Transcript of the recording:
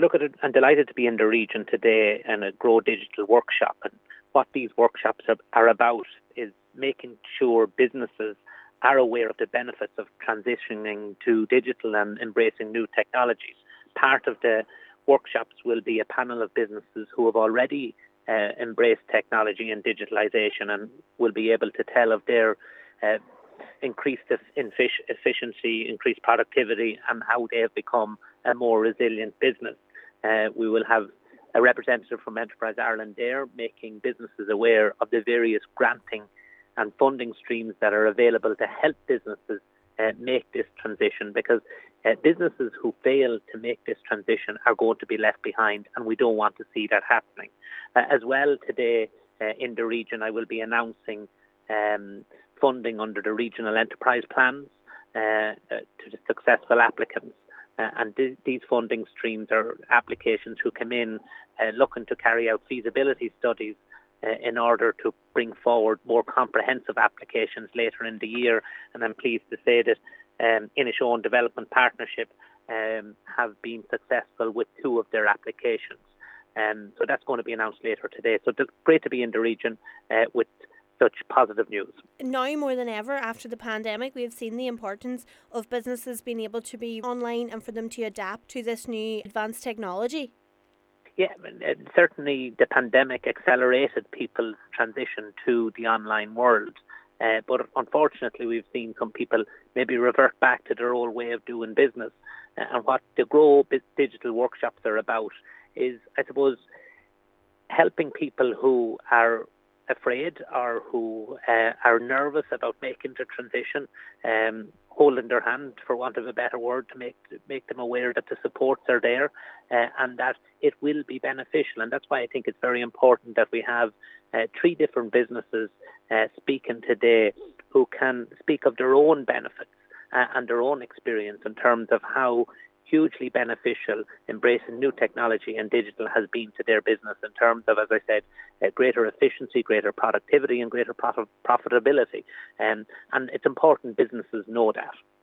look at it, I'm delighted to be in the region today in a Grow Digital workshop. And what these workshops are about is making sure businesses are aware of the benefits of transitioning to digital and embracing new technologies. Part of the workshops will be a panel of businesses who have already embraced technology and digitalization and will be able to tell of their increased efficiency, increased productivity, and how they have become a more resilient business. We will have a representative from Enterprise Ireland there, making businesses aware of the various granting and funding streams that are available to help businesses make this transition, because businesses who fail to make this transition are going to be left behind, and we don't want to see that happening. As well, today in the region, I will be announcing funding under the regional enterprise plans to the successful applicants. And these funding streams are applications who come in looking to carry out feasibility studies in order to bring forward more comprehensive applications later in the year. And I'm pleased to say that Inishowen Development Partnership have been successful with 2 of their applications. So that's going to be announced later today. So it's great to be in the region with such positive news. Now more than ever, after the pandemic, we have seen the importance of businesses being able to be online and for them to adapt to this new advanced technology. Yeah, certainly the pandemic accelerated people's transition to the online world. But unfortunately, we've seen some people maybe revert back to their old way of doing business. And what the Grow Digital workshops are about is, I suppose, helping people who are afraid or who are nervous about making the transition, holding their hand, for want of a better word, to make them aware that the supports are there and that it will be beneficial. And that's why I think it's very important that we have 3 different businesses speaking today who can speak of their own benefits and their own experience in terms of how hugely beneficial embracing new technology and digital has been to their business in terms of, as I said, greater efficiency, greater productivity and greater profitability. And it's important businesses know that.